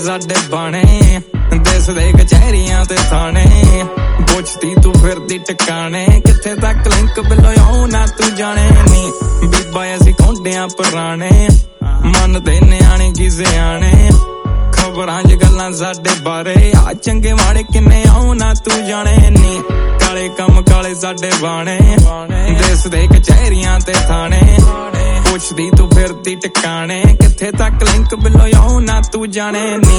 ਸਾਡੇ ਬਾਣੇ ਦੇਸ ਦੇ ਕਚਹਿਰੀਆਂ ਤੇ ਥਾਣੇ ਪੁੱਛਦੀ ਤੂੰ ਫਿਰਦੀ ਟਿਕਾਣੇ ਕਿੱਥੇ ਤੱਕ ਲਿੰਕ ਬਿਲੋਂ ਨਾ ਤੂੰ ਜਾਣੇ ਨੀ ਬੀਬਾ ਅਸੀਂ ਖੋਂਡਿਆਂ ਪੁਰਾਣੇ ਮੰਨਦੇ ਨਿਆਣੇ ਕੀ ਸਿਆਣੇ ਖਬਰਾਂ 'ਚ ਗੱਲਾਂ ਸਾਡੇ ਬਾਰੇ ਆ ਚੰਗੇ ਮਾੜੇ ਕਿੰਨੇ ਆਉ ਨਾ ਤੂੰ ਜਾਣੇ ਨੀ ਕਾਲੇ ਕੰਮ ਕਾਲੇ ਸਾਡੇ ਬਾਣੇ ਦੇਸ ਦੇ ਕਚਹਿਰੀਆਂ ਤੇ ਥਾਣੇ ਪੁੱਛਦੀ ਤੂੰ ਫਿਰਦੀ ਟਿਕਾਣੇ ਕਿੱਥੇ ਤੱਕ ਲਿੰਕ ਬਿਲੋਂ ਨਾ ਤੂੰ ਜਾਣੇ ਨੀ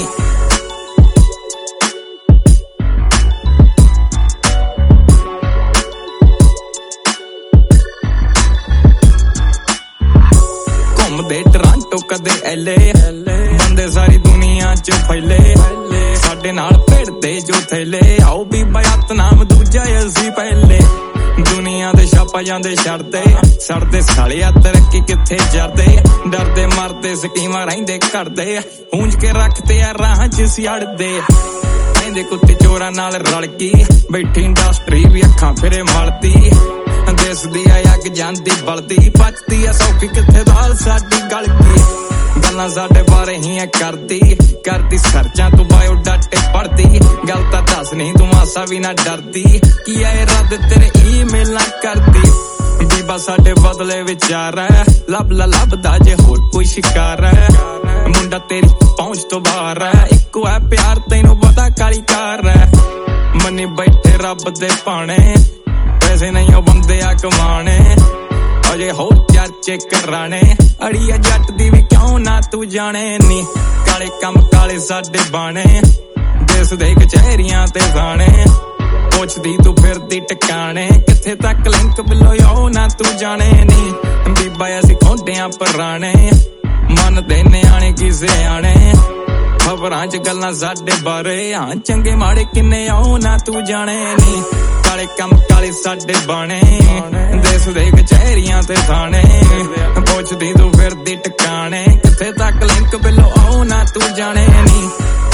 ਘੁੰਮਦੇ ਟਰਾਂਟੋ ਕਦੇ ਐਲੇ ਬੰਦੇ ਸਾਰੀ ਦੁਨੀਆ 'ਚ ਫੈਲੇ ਸਾਡੇ ਨਾਲ ਭਿੜਦੇ ਜੋ ਥੈਲੇ ਆਓ ਵੀ ਬਿਆਤ ਨਾਮ ਦੂਜਾ ਅਸੀਂ ਪਹਿਲੇ ਦੁਨੀਆ ਦੇ ਛਾਪਾ ਜਾਂਦੇ ਛੱਡਦੇ ਸਾਲਿਆ ਤਰੱਕੀ ਕਿੱਥੇ ਜਰਦੇ ਡਰਦੇ ਮਰਦੇ ਸਕੀਮਾਂ ਰਹਿੰਦੇ ਘੜਦੇ ਹੁੰਜ ਕੇ ਰੱਖਦੇ ਆ ਰਾਹਾਂ 'ਚ ਸਿਆੜਦੇ ਕਹਿੰਦੇ ਕੁੱਤੇ ਚੋਰਾਂ ਨਾਲ ਰਲ ਗਈ ਬੈਠੀ ਇੰਡਸਟਰੀ ਵੀ ਅੱਖਾਂ ਫਿਰੇ ਮਲਦੀ ਦੇਸ ਦੀ ਆ ਅੱਗ ਜਾਂਦੀ ਬਲਦੀ ਪਚਦੀ ਆ ਸੌਖੀ ਕਿੱਥੇ ਦਾਲ ਸਾਡੀ ਗਲ ਗਈ ਗੱਲਾਂ ਸਾਡੇ ਬਾਰੇ ਹੀ ਕਰਦੀ ਸਰਚਾਂ ਤੂੰ ਬਾਇਓ ਡਾਟੇ ਪੜਦੀ ਗੱਲ ਤਾਂ ਦੱਸ ਨਹੀਂ ਤੂੰ ਮਾਸਾ ਵੀ ਨਾ ਡਰਦੀ ਕੀ ਆ ਇਹ ਰੱਦ ਤੇਰੇ ਈਮੇਲਾਂ ਕਰਦੀ ਬੀਬਾ ਸਾਡੇ ਬਦਲੇ ਵਿਚਾਰ ਹੈ ਲੱਭਦਾ ਜੇ ਹੋਰ ਕੋਈ ਸ਼ਿਕਾਰ ਹੈ ਮੁੰਡਾ ਤੇਰੀ ਪਹੁੰਚ ਤੋਂ ਬਾਹਰ ਹੈ ਇੱਕੋ ਹੈ ਪਿਆਰ ਤੈਨੂੰ ਪਤਾ ਕਾਲੀ ਕਾਰ ਹੈ ਮੰਨੀ ਬੈਠੇ ਰੱਬ ਦੇ ਭਾਣੇ ਪੈਸੇ ਨਹੀਂ ਉਹ ਬੰਦੇ ਆ ਕਮਾਣੇ ਅਜੇ ਹੋਰ ਚਰਚੇ ਕਰਾਣੇ ਅੜੀਆ ਜੱਟ ਦੀ ਵੀ ਕਿਉਂ ਨਾ ਤੂੰ ਜਾਣੇ ਨੀ ਕਾਲੇ ਕੰਮ ਕਾਲੇ ਸਾਡੇ ਬਾਣੇ ਦੇਸ ਦੇ ਕਚਹਿਰੀਆਂ ਤੇ ਥਾਣੇ ਪੁੱਛਦੀ ਤੂੰ ਫਿਰਦੀ ਟਿਕਾਣੇ ਕਿੱਥੇ ਤੱਕ ਲਿੰਕ ਬਿਲੋਂ ਨਾ ਤੂੰ ਜਾਣੇ ਨੀ ਬੀਬਾ ਅਸੀਂ ਖੋਂਡਿਆਂ ਪੁਰਾਣੇ ਮੰਨਦੇ ਨਿਆਣੇ ਕੀ ਸਿਆਣੇ ਖਬਰਾਂ 'ਚ ਗੱਲਾਂ ਸਾਡੇ ਬਾਰੇ ਹਾਂ ਚੰਗੇ ਮਾੜੇ ਕਿੰਨੇ ਆਉ ਨਾ ਤੂੰ ਜਾਣੇ ਨੀ ਕਾਲੇ ਕੰਮ ਕਾਲੇ ਸਾਡੇ ਬਾਣੇ ਦੇਸ ਦੇ ਕਚਹਿਰੀਆਂ ਤੇ ਥਾਣੇ ਪੁੱਛਦੀ ਤੂੰ ਫਿਰਦੀ ਟਿਕਾਣੇ ਕਿੱਥੇ ਤੱਕ ਲਿੰਕ ਬਿਲੋਂ ਨਾ ਤੂੰ ਜਾਣੇ ਨੀ